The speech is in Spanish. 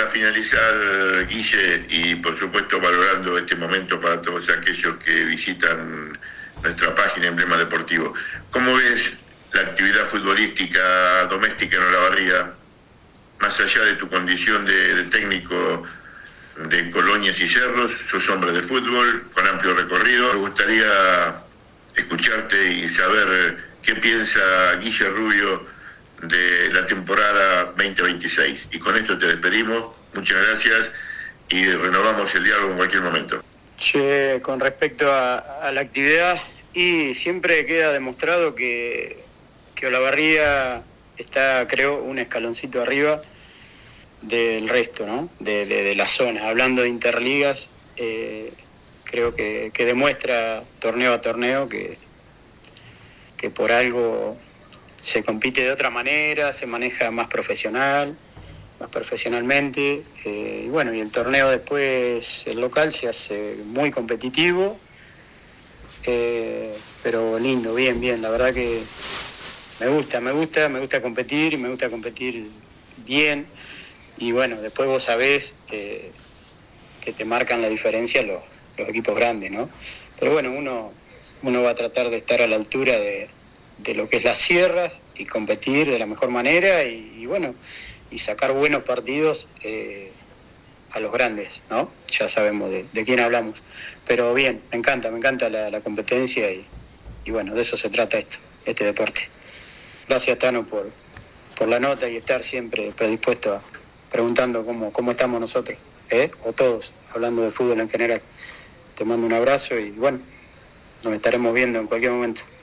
finalizar, Guille, y por supuesto valorando este momento para todos aquellos que visitan nuestra página Emblema Deportivo, ¿cómo ves la actividad futbolística doméstica en Olavarría, más allá de tu condición de técnico de Colonias y Cerros? Sos hombre de fútbol con amplio recorrido. Me gustaría escucharte y saber qué piensa Guille Rubio de la temporada 2026. Y con esto te despedimos. Muchas gracias y renovamos el diálogo en cualquier momento. Che, con respecto a la actividad, y siempre queda demostrado que Olavarría está, creo, un escaloncito arriba del resto, ¿no? De la zona. Hablando de interligas, creo que demuestra torneo a torneo que por algo se compite de otra manera, se maneja más profesionalmente, y bueno, y el torneo después, el local, se hace muy competitivo, pero lindo, bien, la verdad que me gusta competir, y me gusta competir bien, y bueno, después vos sabés que te marcan la diferencia los equipos grandes, ¿no? Pero bueno, uno va a tratar de estar a la altura de lo que es las sierras y competir de la mejor manera y bueno, y sacar buenos partidos a los grandes, ¿no? Ya sabemos de quién hablamos. Pero bien, me encanta la competencia y bueno, de eso se trata este deporte. Gracias, Tano, por la nota y estar siempre predispuesto a preguntando cómo estamos nosotros, o todos, hablando de fútbol en general. Te mando un abrazo y bueno, nos estaremos viendo en cualquier momento.